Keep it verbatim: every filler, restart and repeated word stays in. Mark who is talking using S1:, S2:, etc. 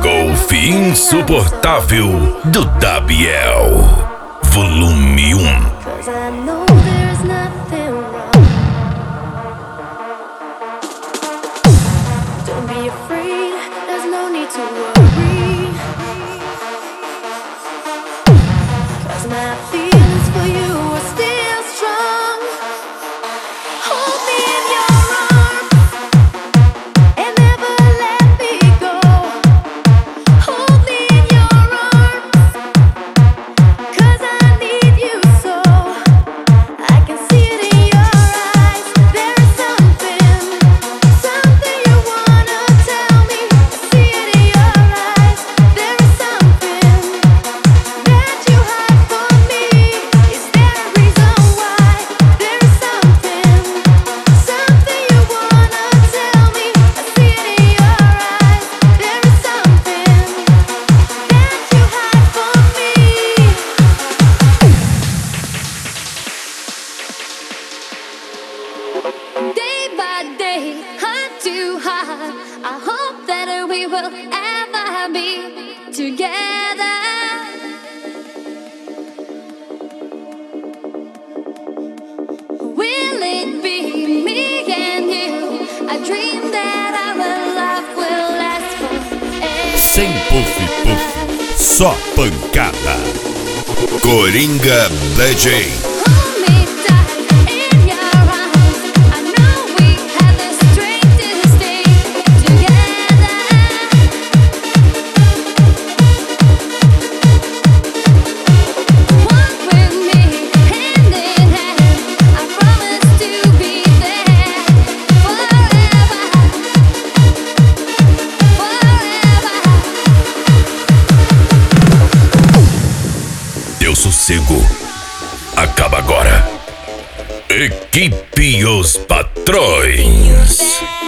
S1: Golfe Insuportável do Dabiel, volume um.
S2: Cause I know there's nothing wrong. Don't be afraid, there's no need to worry. Cause my feelings for you are still strong. Hold me in your arms and never let me go. Hold me in your arms, cause I need you so. I can see it in your eyes. There is something, something you wanna tell me. I see it in your eyes. There is something that you hide from me. Is there a reason why? There is something, something you wanna tell me. I see it in your eyes. There is something that you hide from me. Day by day, heart to heart, I hope that we will ever be together. Will it be me and you? I dream that our love will last forever.
S1: Sem puff puff, só pancada. Coringa D J.
S2: Hold me tight in your arms. I know we have the strength to stay together. Walk with me hand in hand. I promise to be there forever, forever.
S1: Teu sossego acaba agora. Equipe Os Patrões.